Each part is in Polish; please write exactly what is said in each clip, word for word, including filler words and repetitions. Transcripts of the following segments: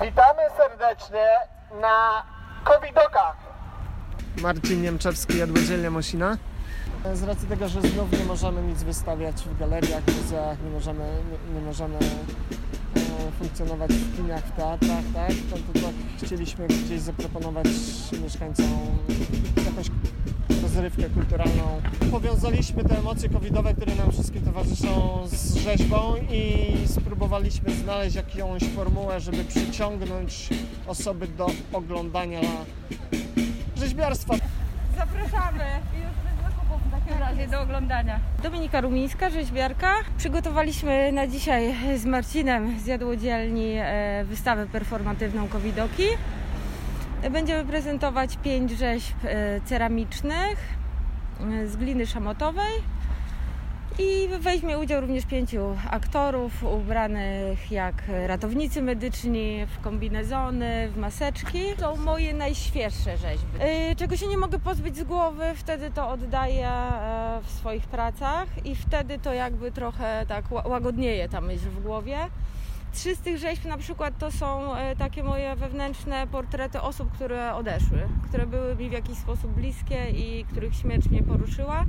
Witamy serdecznie na Covidokach. Marcin Niemczewski, Jadłodzielnia Mosina. Z racji tego, że znów nie możemy nic wystawiać w galeriach, muzeach, nie możemy, nie, nie możemy e, funkcjonować w kinach, w teatrach, tak? To, to, to chcieliśmy gdzieś zaproponować mieszkańcom jakąś rozrywkę kulturalną. Powiązaliśmy te emocje covidowe, które nam wszystkim towarzyszą, z rzeźbą i spróbowaliśmy znaleźć jakąś formułę, żeby przyciągnąć osoby do oglądania rzeźbiarstwa. Zapraszamy już bez zakupów w takim razie do oglądania. Dominika Rumińska, rzeźbiarka. Przygotowaliśmy na dzisiaj z Marcinem z Jadłodzielni wystawę performatywną Covidoki. Będziemy prezentować pięć rzeźb ceramicznych z gliny szamotowej i weźmie udział również pięciu aktorów ubranych jak ratownicy medyczni, w kombinezony, w maseczki. To moje najświeższe rzeźby. Czego się nie mogę pozbyć z głowy, wtedy to oddaję w swoich pracach i wtedy to jakby trochę tak łagodnieje ta myśl w głowie. Trzy z tych rzeźb na przykład to są takie moje wewnętrzne portrety osób, które odeszły, które były mi w jakiś sposób bliskie i których śmierć mnie poruszyła.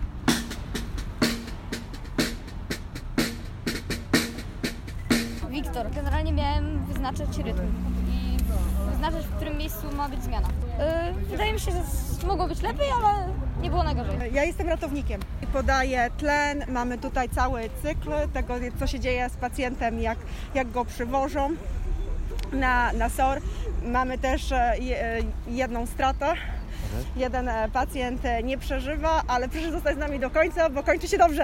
Wiktor. Generalnie miałem wyznaczyć rytm i wyznaczyć, w którym miejscu ma być zmiana. Yy, wydaje mi się, że mogło być lepiej, ale nie było najgorzej. Ja jestem ratownikiem. Podaję tlen, mamy tutaj cały cykl tego, co się dzieje z pacjentem, jak, jak go przywożą na, na S O R. Mamy też jedną stratę. Jeden pacjent nie przeżywa, ale przyszedł zostać z nami do końca, bo kończy się dobrze.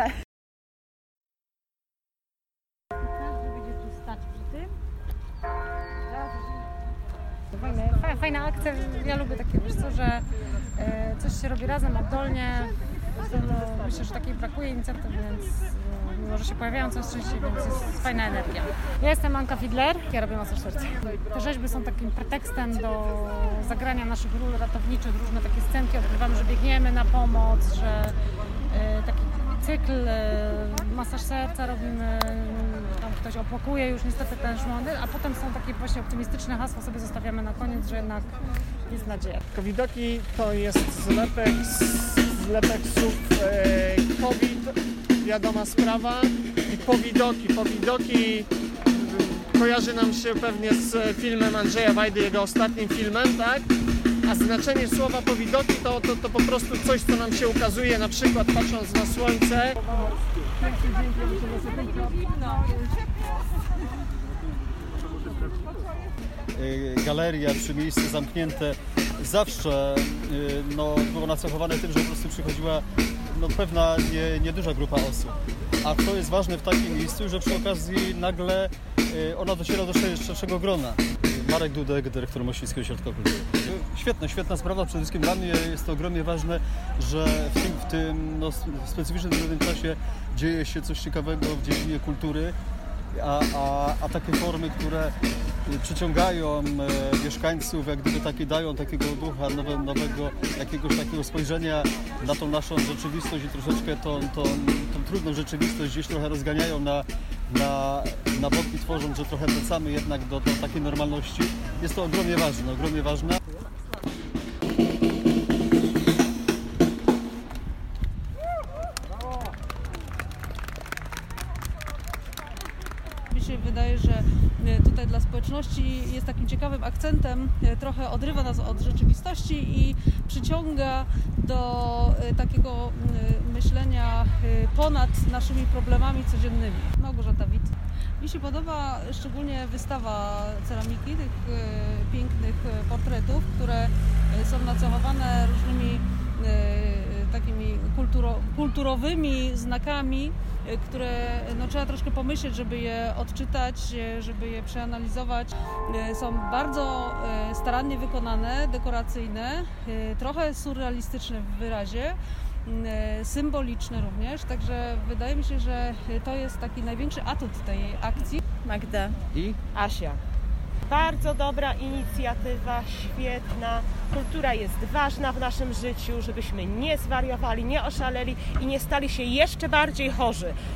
Fajna, fajna akcja, ja lubię takie, wiesz co, że e, coś się robi razem, oddolnie. No, myślę, że takiej brakuje inicjatyw, więc e, mimo, że się pojawiają coraz częściej, więc jest fajna energia. Ja jestem Anka Fidler, ja robię masaż serca. Te rzeźby są takim pretekstem do zagrania naszych ról ratowniczych, różne takie scenki odgrywamy, że biegniemy na pomoc, że e, taki cykl e, masaż serca robimy, tam ktoś opłakuje już niestety ten szmony, a potem są takie właśnie optymistyczne hasła, sobie zostawiamy na koniec, że jednak jest nadzieja. Covidoki to jest zlepek, zlepek słów e, COVID, wiadoma sprawa, i powidoki. Powidoki kojarzy nam się pewnie z filmem Andrzeja Wajdy, jego ostatnim filmem, tak? A znaczenie słowa powidoki to, to, to po prostu coś, co nam się ukazuje, na przykład patrząc na słońce. Galeria czy miejsce zamknięte zawsze no, było nacechowane tym, że po prostu przychodziła no, pewna nie, nieduża grupa osób. A to jest ważne w takim miejscu, że przy okazji nagle ona dociera do szerszego grona. Marek Dudek, dyrektor Mosińskiego Ośrodka Kultury. Świetna, świetna sprawa. Przede wszystkim dla mnie jest to ogromnie ważne, że w tym, w tym no, specyficznym czasie dzieje się coś ciekawego w dziedzinie kultury, a, a, a takie formy, które przyciągają e, mieszkańców, jak gdyby takie dają takiego ducha nowe, nowego, jakiegoś takiego spojrzenia na tą naszą rzeczywistość i troszeczkę tą, tą, tą trudną rzeczywistość gdzieś trochę rozganiają na, na, na boki, tworząc, że trochę wracamy jednak do, do takiej normalności. Jest to ogromnie ważne, ogromnie ważne. Mi się wydaje, że tutaj dla społeczności jest takim ciekawym akcentem, trochę odrywa nas od rzeczywistości i przyciąga do takiego myślenia ponad naszymi problemami codziennymi. Małgorzata Wit. Mi się podoba szczególnie wystawa ceramiki, tych pięknych portretów, które są nacechowane różnymi takimi kulturo, kulturowymi znakami, które no, trzeba troszkę pomyśleć, żeby je odczytać, żeby je przeanalizować. Są bardzo starannie wykonane, dekoracyjne, trochę surrealistyczne w wyrazie, symboliczne również, także wydaje mi się, że to jest taki największy atut tej akcji. Magda i Asia. Bardzo dobra inicjatywa, świetna. Kultura jest ważna w naszym życiu, żebyśmy nie zwariowali, nie oszaleli i nie stali się jeszcze bardziej chorzy.